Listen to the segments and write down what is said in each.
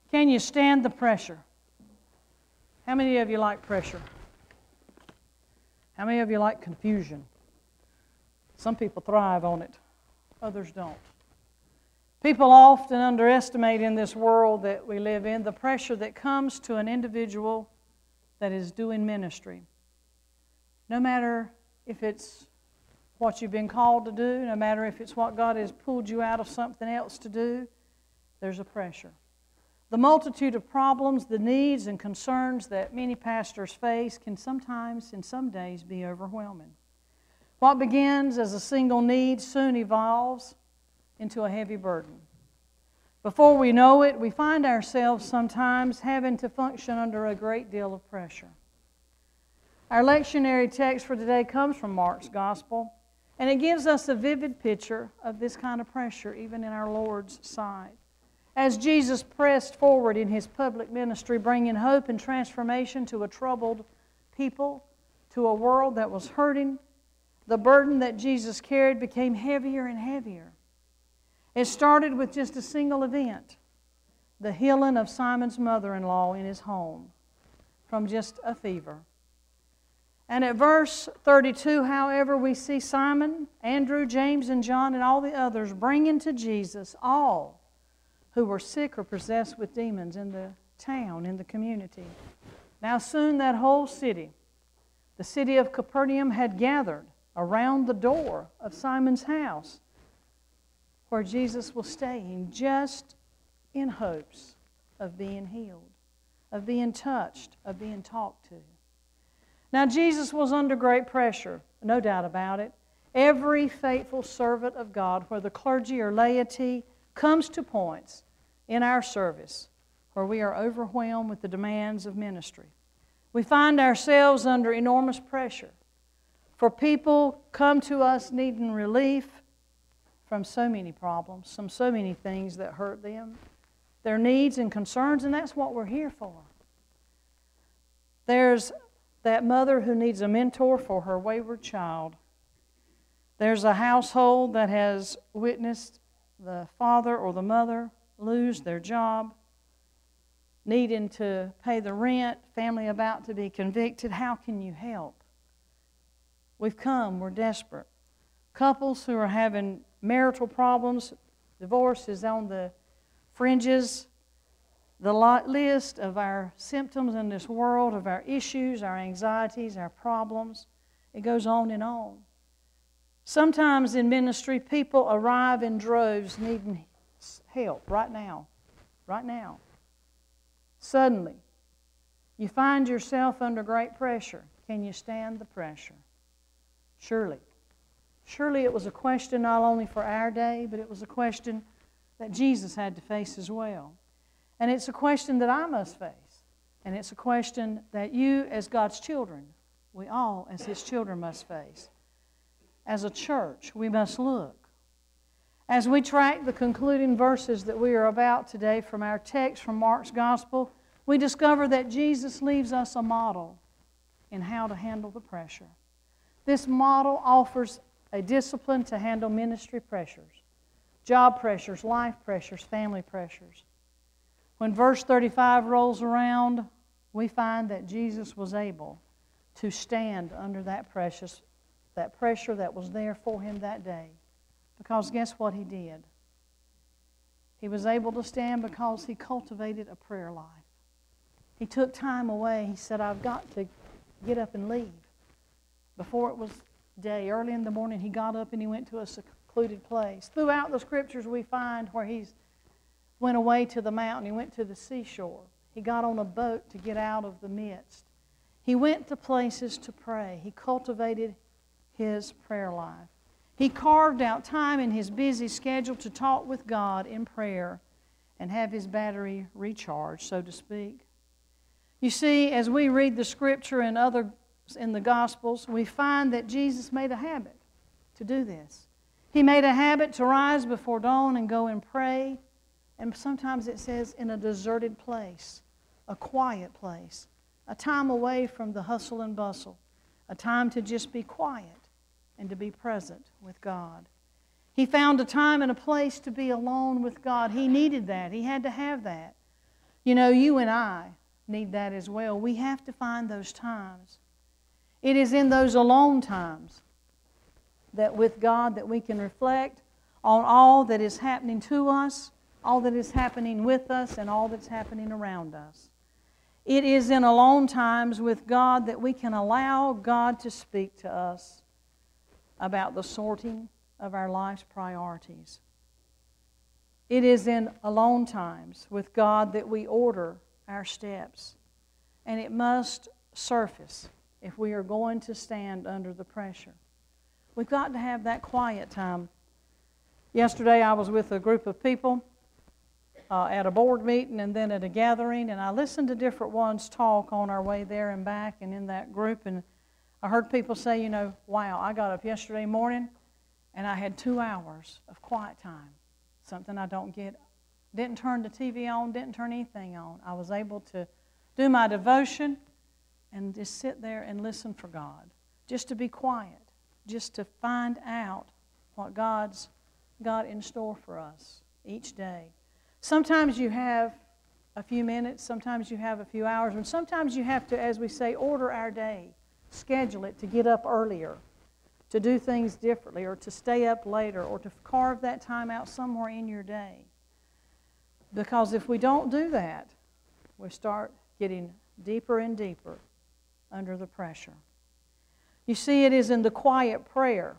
Can you stand the pressure? How many of you like pressure? How many of you like confusion? Some people thrive on it, others don't. People often underestimate in this world that we live in the pressure that comes to an individual that is doing ministry. No matter if it's what you've been called to do, no matter if it's what God has pulled you out of something else to do, there's a pressure. The multitude of problems, the needs and concerns that many pastors face can sometimes, in some days, be overwhelming. What begins as a single need soon evolves into a heavy burden. Before we know it, we find ourselves sometimes having to function under a great deal of pressure. Our lectionary text for today comes from Mark's Gospel, and it gives us a vivid picture of this kind of pressure even in our Lord's sight. As Jesus pressed forward in His public ministry, bringing hope and transformation to a troubled people, to a world that was hurting, the burden that Jesus carried became heavier and heavier. It started with just a single event, the healing of Simon's mother-in-law in his home from just a fever. And at verse 32, however, we see Simon, Andrew, James, and John, and all the others bringing to Jesus all who were sick or possessed with demons in the town, in the community. Now soon that whole city, the city of Capernaum, had gathered around the door of Simon's house where Jesus was staying, just in hopes of being healed, of being touched, of being talked to. Now Jesus was under great pressure, no doubt about it. Every faithful servant of God, whether clergy or laity, comes to points in our service where we are overwhelmed with the demands of ministry. We find ourselves under enormous pressure, for people come to us needing relief from so many problems, from so many things that hurt them, their needs and concerns, and that's what we're here for. There's that mother who needs a mentor for her wayward child. There's a household that has witnessed the father or the mother lose their job, needing to pay the rent, family about to be convicted. How can you help? We've come, we're desperate. Couples who are having marital problems, divorce is on the fringes. The list of our symptoms in this world, of our issues, our anxieties, our problems, it goes on and on. Sometimes in ministry, people arrive in droves needing help right now. Right now. Suddenly, you find yourself under great pressure. Can you stand the pressure? Surely. Surely it was a question not only for our day, but it was a question that Jesus had to face as well. And it's a question that I must face. And it's a question that you, as God's children, we all, as His children, must face. As a church, we must look. As we track the concluding verses that we are about today from our text from Mark's Gospel, we discover that Jesus leaves us a model in how to handle the pressure. This model offers a discipline to handle ministry pressures, job pressures, life pressures, family pressures. When verse 35 rolls around, we find that Jesus was able to stand under that pressure that was there for Him that day. Because guess what He did? He was able to stand because He cultivated a prayer life. He took time away. He said, I've got to get up and leave. Before it was day, early in the morning, He got up and He went to a secluded place. Throughout the Scriptures we find where He went away to the mountain. He went to the seashore. He got on a boat to get out of the midst. He went to places to pray. He cultivated His prayer life. He carved out time in His busy schedule to talk with God in prayer and have His battery recharged, so to speak. You see, as we read the Scripture and others in the Gospels, we find that Jesus made a habit to do this. He made a habit to rise before dawn and go and pray. And sometimes it says in a deserted place, a quiet place, a time away from the hustle and bustle, a time to just be quiet and to be present with God. He found a time and a place to be alone with God. He needed that. He had to have that. You know, you and I need that as well. We have to find those times. It is in those alone times that with God that we can reflect on all that is happening to us, all that is happening with us, and all that's happening around us. It is in alone times with God that we can allow God to speak to us about the sorting of our life's priorities. It is in alone times with God that we order our steps. And it must surface if we are going to stand under the pressure. We've got to have that quiet time. Yesterday I was with a group of people at a board meeting and then at a gathering, and I listened to different ones talk on our way there and back and in that group, and I heard people say, you know, wow, I got up yesterday morning and I had 2 hours of quiet time, something I don't get. Didn't turn the TV on, didn't turn anything on. I was able to do my devotion and just sit there and listen for God, just to be quiet, just to find out what God's got in store for us each day. Sometimes you have a few minutes, sometimes you have a few hours, and sometimes you have to, as we say, order our day, schedule it to get up earlier, to do things differently, or to stay up later, or to carve that time out somewhere in your day. Because if we don't do that, we start getting deeper and deeper under the pressure. You see, it is in the quiet prayer,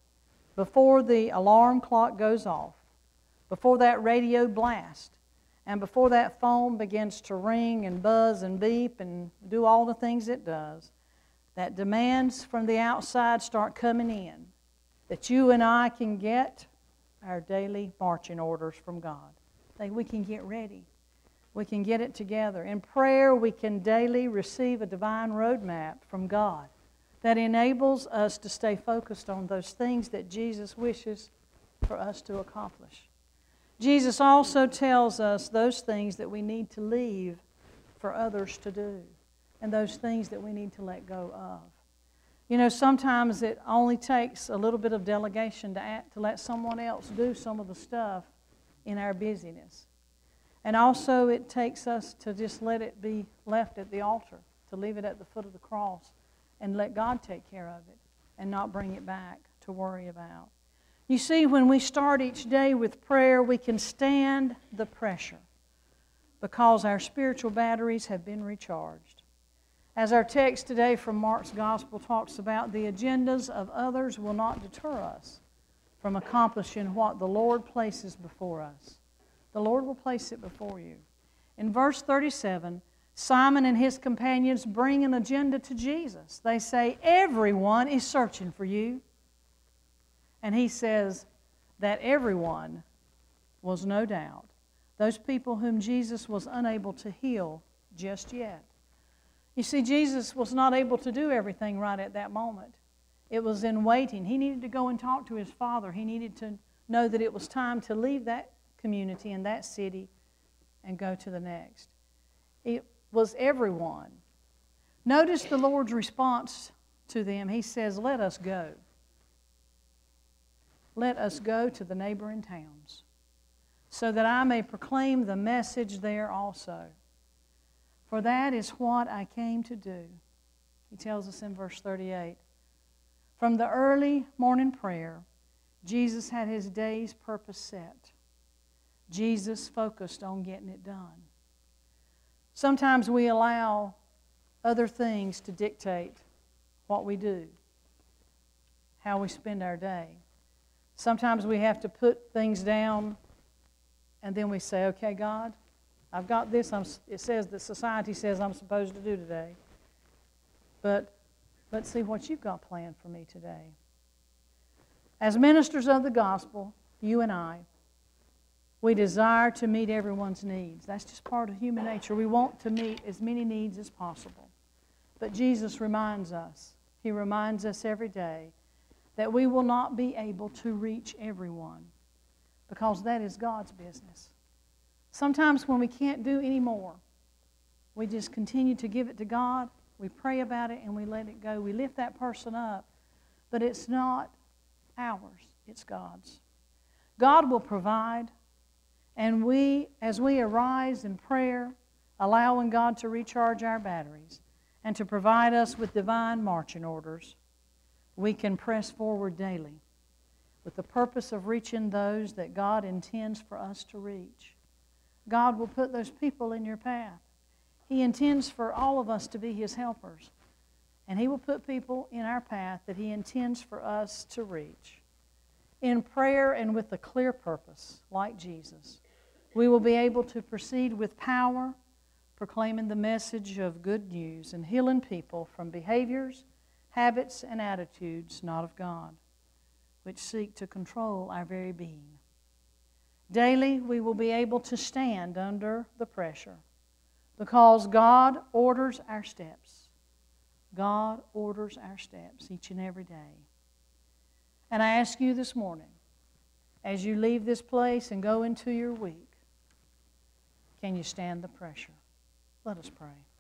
before the alarm clock goes off, before that radio blast, and before that phone begins to ring and buzz and beep and do all the things it does, that demands from the outside start coming in, that you and I can get our daily marching orders from God. That we can get ready. We can get it together. In prayer, we can daily receive a divine roadmap from God that enables us to stay focused on those things that Jesus wishes for us to accomplish. Jesus also tells us those things that we need to leave for others to do, and those things that we need to let go of. You know, sometimes it only takes a little bit of delegation to let someone else do some of the stuff in our busyness. And also it takes us to just let it be left at the altar, to leave it at the foot of the cross and let God take care of it and not bring it back to worry about. You see, when we start each day with prayer, we can stand the pressure because our spiritual batteries have been recharged. As our text today from Mark's Gospel talks about, the agendas of others will not deter us from accomplishing what the Lord places before us. The Lord will place it before you. In verse 37, Simon and his companions bring an agenda to Jesus. They say, everyone is searching for you. And he says that everyone was no doubt those people whom Jesus was unable to heal just yet. You see, Jesus was not able to do everything right at that moment. It was in waiting. He needed to go and talk to his Father. He needed to know that it was time to leave that community and that city and go to the next. It was everyone. Notice the Lord's response to them. He says, let us go. Let us go to the neighboring towns, so that I may proclaim the message there also. For that is what I came to do. He tells us in verse 38. From the early morning prayer, Jesus had his day's purpose set. Jesus focused on getting it done. Sometimes we allow other things to dictate what we do, how we spend our day. Sometimes we have to put things down and then we say, okay, God, I've got this. It says that society says I'm supposed to do today. But let's see what you've got planned for me today. As ministers of the gospel, you and I, we desire to meet everyone's needs. That's just part of human nature. We want to meet as many needs as possible. But Jesus reminds us, he reminds us every day, that we will not be able to reach everyone because that is God's business. Sometimes when we can't do any more, we just continue to give it to God, we pray about it, and we let it go. We lift that person up, but it's not ours, it's God's. God will provide, and we, as we arise in prayer, allowing God to recharge our batteries and to provide us with divine marching orders, we can press forward daily with the purpose of reaching those that God intends for us to reach. God will put those people in your path. He intends for all of us to be His helpers. And He will put people in our path that He intends for us to reach. In prayer and with a clear purpose, like Jesus, we will be able to proceed with power, proclaiming the message of good news and healing people from behaviors, habits, and attitudes not of God, which seek to control our very being. Daily, we will be able to stand under the pressure because God orders our steps. God orders our steps each and every day. And I ask you this morning, as you leave this place and go into your week, can you stand the pressure? Let us pray.